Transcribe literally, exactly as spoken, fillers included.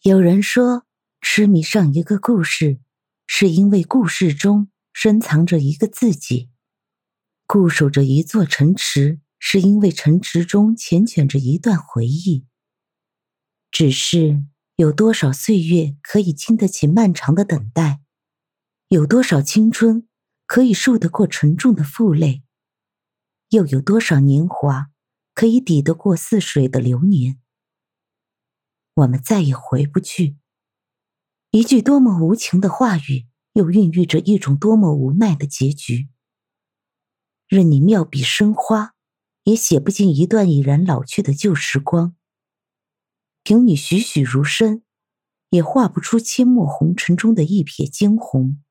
有人说，痴迷上一个故事，是因为故事中深藏着一个自己；固守着一座城池，是因为城池中缱绻着一段回忆。只是有多少岁月可以经得起漫长的等待？有多少青春可以受得过沉重的负累？又有多少年华可以抵得过似水的流年？我们再也回不去。一句多么无情的话语，又孕育着一种多么无奈的结局。任你妙笔生花，也写不尽一段已然老去的旧时光。凭你栩栩如生，也画不出阡陌红尘中的一瞥惊鸿。